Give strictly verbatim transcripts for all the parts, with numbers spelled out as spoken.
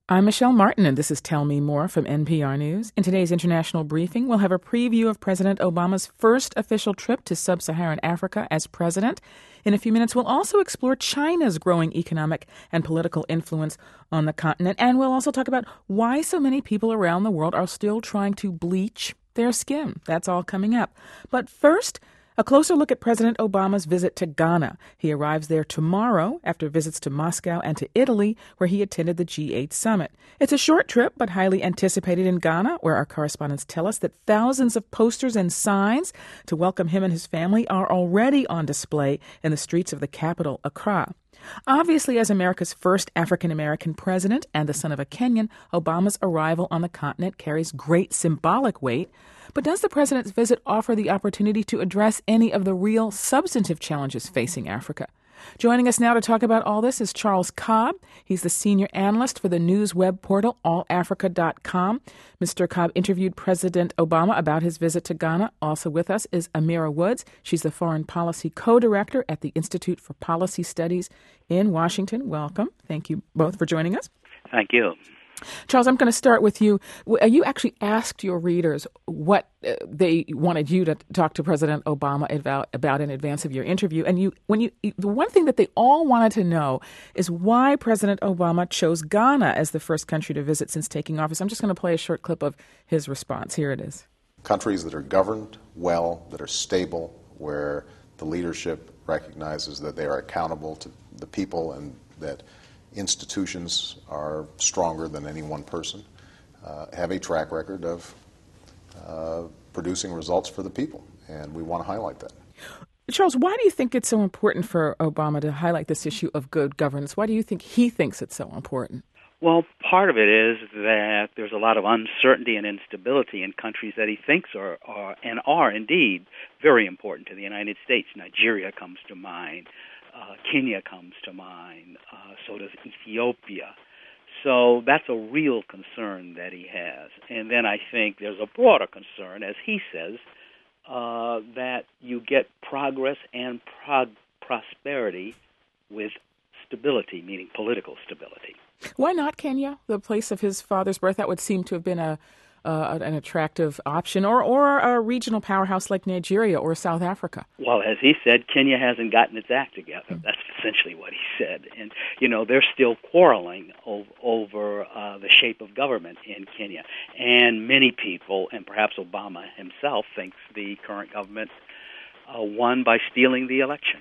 I'm Michelle Martin, and this is Tell Me More from N P R News. In today's international briefing, we'll have a preview of President Obama's first official trip to sub-Saharan Africa as president. In a few minutes, we'll also explore China's growing economic and political influence on the continent, and we'll also talk about why so many people around the world are still trying to bleach their skin. That's all coming up. But first, a closer look at President Obama's visit to Ghana. He arrives there tomorrow after visits to Moscow and to Italy, where he attended the G eight summit. It's a short trip, but highly anticipated in Ghana, where our correspondents tell us that thousands of posters and signs to welcome him and his family are already on display in the streets of the capital, Accra. Obviously, as America's first African-American president and the son of a Kenyan, Obama's arrival on the continent carries great symbolic weight. But does the president's visit offer the opportunity to address any of the real substantive challenges facing Africa? Joining us now to talk about all this is Charles Cobb. He's the senior analyst for the news web portal all africa dot com. Mister Cobb interviewed President Obama about his visit to Ghana. Also with us is Amira Woods. She's the foreign policy co-director at the Institute for Policy Studies in Washington. Welcome. Thank you both for joining us. Thank you. Charles, I'm going to start with you. You actually asked your readers what they wanted you to talk to President Obama about, about in advance of your interview. And you, when you, the one thing that they all wanted to know is why President Obama chose Ghana as the first country to visit since taking office. I'm just going to play a short clip of his response. Here it is. Countries that are governed well, that are stable, where the leadership recognizes that they are accountable to the people and that institutions are stronger than any one person, uh, have a track record of uh, producing results for the people, and we want to highlight that. Charles, why do you think it's so important for Obama to highlight this issue of good governance? Why do you think he thinks it's so important? Well, part of it is that there's a lot of uncertainty and instability in countries that he thinks are, are and are indeed very important to the United States. Nigeria comes to mind. Uh, Kenya comes to mind, uh, so does Ethiopia. So that's a real concern that he has. And then I think there's a broader concern, as he says, uh, that you get progress and prog- prosperity with stability, meaning political stability. Why not Kenya, the place of his father's birth? That would seem to have been a Uh, an attractive option, or, or a regional powerhouse like Nigeria or South Africa? Well, as he said, Kenya hasn't gotten its act together. That's essentially what he said. And, you know, they're still quarreling over, over uh, the shape of government in Kenya. And many people, and perhaps Obama himself, thinks the current government uh, won by stealing the election.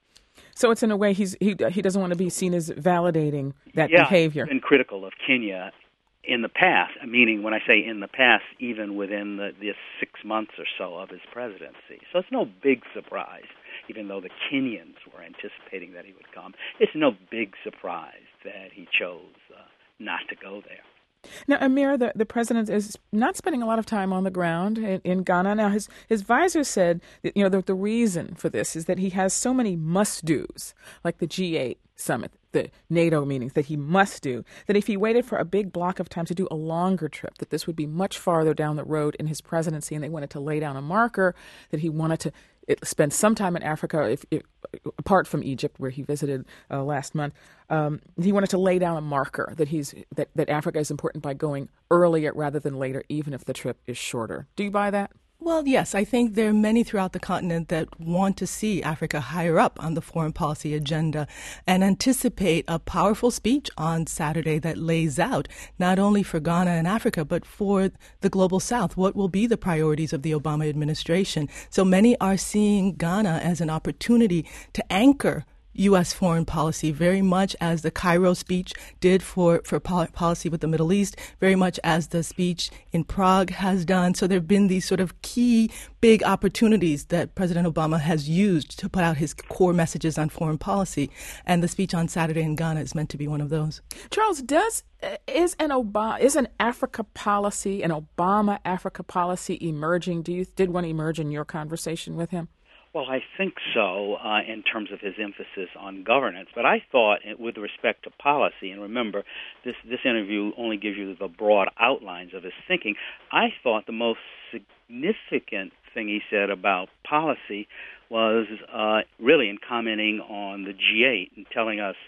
So it's in a way he's, he he doesn't want to be seen as validating that yeah, behavior. Yeah, been critical of Kenya in the past, meaning when I say in the past, even within the, the six months or so of his presidency. So it's no big surprise, even though the Kenyans were anticipating that he would come. It's no big surprise that he chose uh, not to go there. Now, Amir, the, the president is not spending a lot of time on the ground in, in Ghana. Now, his, his advisor said that, you know, the, the reason for this is that he has so many must-dos, like the G eight summit, the NATO meetings that he must do, that if he waited for a big block of time to do a longer trip, that this would be much farther down the road in his presidency, and they wanted to lay down a marker that he wanted to it, spend some time in Africa, if, if, apart from Egypt, where he visited uh, last month. Um, he wanted to lay down a marker that he's that, that Africa is important by going earlier rather than later, even if the trip is shorter. Do you buy that? Well, yes, I think there are many throughout the continent that want to see Africa higher up on the foreign policy agenda and anticipate a powerful speech on Saturday that lays out not only for Ghana and Africa, but for the global South, what will be the priorities of the Obama administration. So many are seeing Ghana as an opportunity to anchor U S foreign policy, very much as the Cairo speech did for, for policy with the Middle East, very much as the speech in Prague has done. So there have been these sort of key big opportunities that President Obama has used to put out his core messages on foreign policy. And the speech on Saturday in Ghana is meant to be one of those. Charles, does is an Obama is an Africa policy, an Obama Africa policy emerging? Do you did one emerge in your conversation with him? Well, I think so uh, in terms of his emphasis on governance. But I thought, with respect to policy, and remember, this, this interview only gives you the broad outlines of his thinking, I thought the most significant thing he said about policy was uh, really in commenting on the G eight and telling us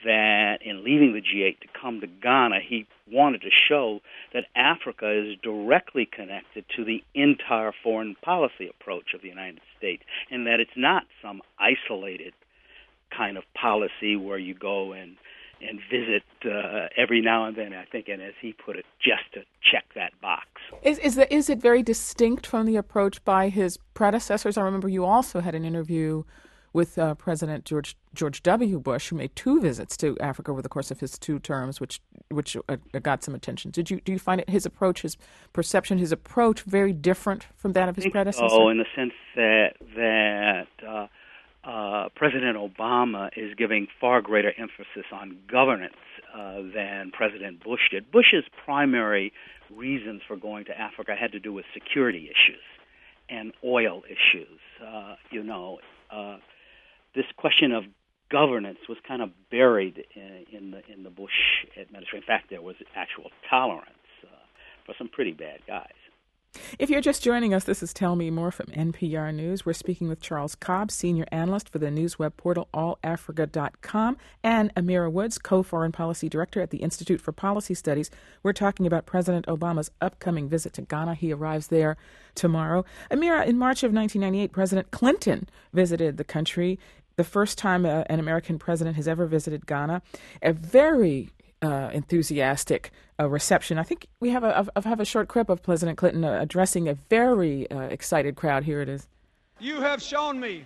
that in leaving the G eight to come to Ghana, he wanted to show that Africa is directly connected to the entire foreign policy approach of the United States, and that it's not some isolated kind of policy where you go and and visit uh, every now and then, I think, and as he put it, just to check that box. Is is, the, is it very distinct from the approach by his predecessors? I remember you also had an interview with uh, President George George W. Bush, who made two visits to Africa over the course of his two terms, which which uh, got some attention. Did you do you find it his approach, his perception, his approach very different from that of his predecessor? Oh, in the sense that that uh, uh, President Obama is giving far greater emphasis on governance uh, than President Bush did. Bush's primary reasons for going to Africa had to do with security issues and oil issues. Uh, you know. Uh, This question of governance was kind of buried in, in the in the Bush administration. In fact, there was actual tolerance uh, for some pretty bad guys. If you're just joining us, this is Tell Me More from N P R News. We're speaking with Charles Cobb, senior analyst for the news web portal all africa dot com, and Amira Woods, co-foreign policy director at the Institute for Policy Studies. We're talking about President Obama's upcoming visit to Ghana. He arrives there tomorrow. Amira, in March of nineteen ninety-eight, President Clinton visited the country, the first time uh, an American president has ever visited Ghana. A very uh, enthusiastic uh, reception. I think we have a, I have a short clip of President Clinton uh, addressing a very uh, excited crowd. Here it is. You have shown me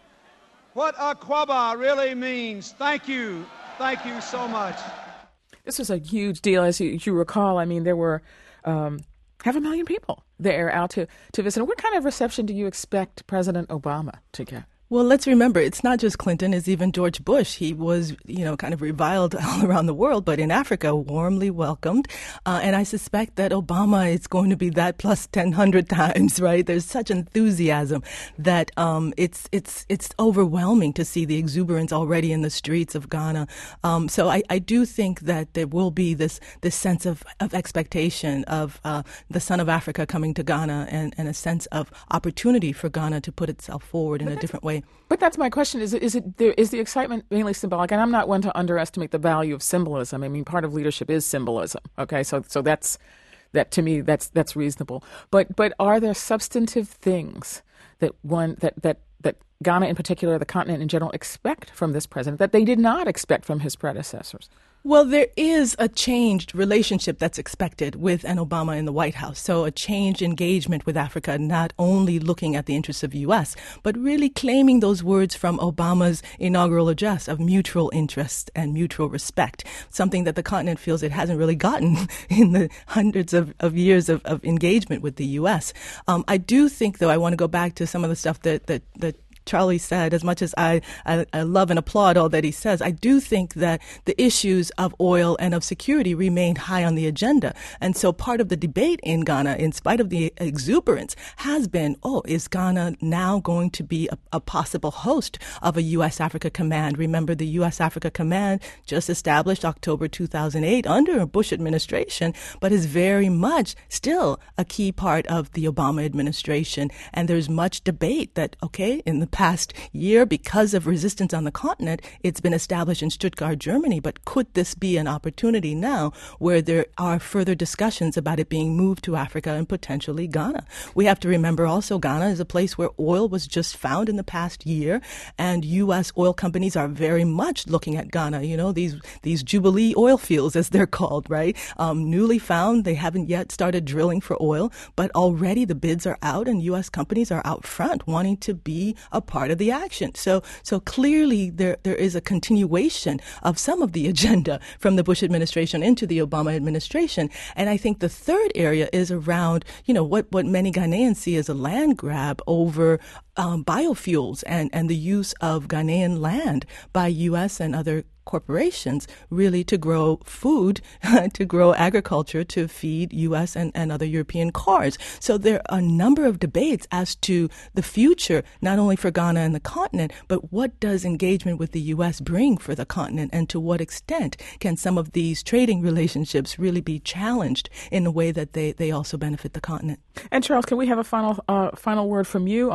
what Akwaba really means. Thank you. Thank you so much. This was a huge deal. As you, as you recall, I mean, there were um, half a million people there out to, to visit. What kind of reception do you expect President Obama to get? Well, let's remember, it's not just Clinton, it's even George Bush. He was, you know, kind of reviled all around the world, but in Africa, warmly welcomed. Uh, and I suspect that Obama is going to be that plus ten hundred times, right? There's such enthusiasm that um, it's it's it's overwhelming to see the exuberance already in the streets of Ghana. Um, so I, I do think that there will be this this sense of, of expectation of uh, the son of Africa coming to Ghana, and, and a sense of opportunity for Ghana to put itself forward in a different way. But that's my question. Is it, is it there, is the excitement mainly symbolic? And I'm not one to underestimate the value of symbolism. I mean, part of leadership is symbolism. Okay, so so that's that to me that's that's reasonable. But but are there substantive things that one that that that Ghana in particular, the continent in general, expect from this president that they did not expect from his predecessors? Well, there is a changed relationship that's expected with an Obama in the White House. So a changed engagement with Africa, not only looking at the interests of U S, but really claiming those words from Obama's inaugural address of mutual interest and mutual respect, something that the continent feels it hasn't really gotten in the hundreds of, of years of, of engagement with the U S. Um, I do think, though, I want to go back to some of the stuff that, that, that Charlie said. As much as I, I, I love and applaud all that he says, I do think that the issues of oil and of security remain high on the agenda. And so part of the debate in Ghana, in spite of the exuberance, has been, oh, is Ghana now going to be a, a possible host of a U S Africa Command? Remember, the U S Africa Command just established October two thousand eight under a Bush administration, but is very much still a key part of the Obama administration. And there's much debate that, okay, in the past year, because of resistance on the continent, it's been established in Stuttgart, Germany. But could this be an opportunity now where there are further discussions about it being moved to Africa and potentially Ghana? We have to remember also Ghana is a place where oil was just found in the past year, and U S oil companies are very much looking at Ghana. You know, these these Jubilee oil fields, as they're called, right? Um, newly found. They haven't yet started drilling for oil, but already the bids are out, and U S companies are out front wanting to be a part of the action. So so clearly there there is a continuation of some of the agenda from the Bush administration into the Obama administration. And I think the third area is around, you know, what, what many Ghanaians see as a land grab over um, biofuels and, and the use of Ghanaian land by U S and other corporations really to grow food, to grow agriculture, to feed U S and, and other European cars. So there are a number of debates as to the future, not only for Ghana and the continent, but what does engagement with the U S bring for the continent, and to what extent can some of these trading relationships really be challenged in a way that they, they also benefit the continent. And Charles, can we have a final uh, final word from you on this? We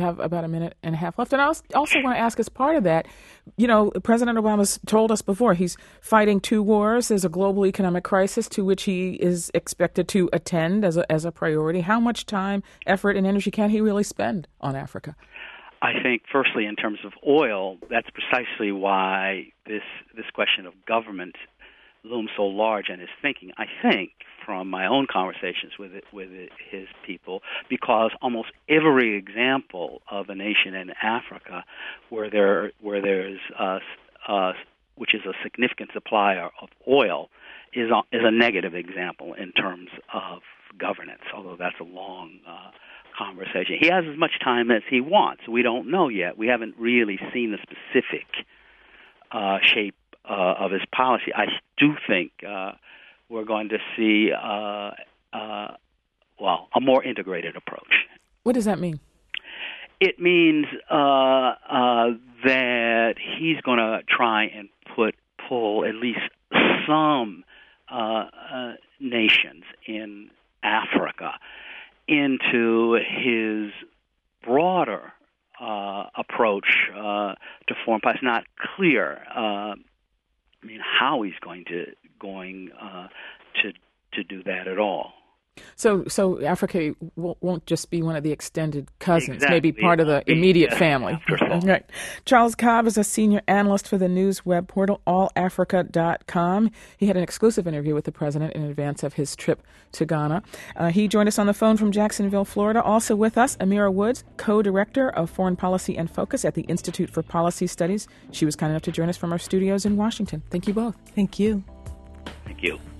have about a minute and a half left. And I also want to ask, as part of that, you know, President Obama's told us before he's fighting two wars. There's a global economic crisis to which he is expected to attend as a, as a priority. How much time, effort, and energy can he really spend on Africa? I think, firstly, in terms of oil, that's precisely why this this question of government looms so large in his thinking. I think, from my own conversations with it, with it, his people, because almost every example of a nation in Africa where there where there's uh, uh, which is a significant supplier of oil is a, is a negative example in terms of governance. Although that's a long Uh, conversation. He has as much time as he wants. We don't know yet. We haven't really seen the specific uh, shape uh, of his policy. I do think uh, we're going to see, uh, uh, well, a more integrated approach. What does that mean? It means uh, uh, that he's going to try and put pull at least some uh, uh, nations in Africa into his broader uh, approach uh, to foreign policy. It's not clear, uh, I mean, how he's going to going uh, to to do that at all. So, so Africa won't just be one of the extended cousins, exactly. maybe part of the immediate yeah, family. Right. Charles Cobb is a senior analyst for the news web portal all africa dot com. He had an exclusive interview with the president in advance of his trip to Ghana. Uh, he joined us on the phone from Jacksonville, Florida. Also with us, Amira Woods, co-director of Foreign Policy and Focus at the Institute for Policy Studies. She was kind enough to join us from our studios in Washington. Thank you both. Thank you. Thank you.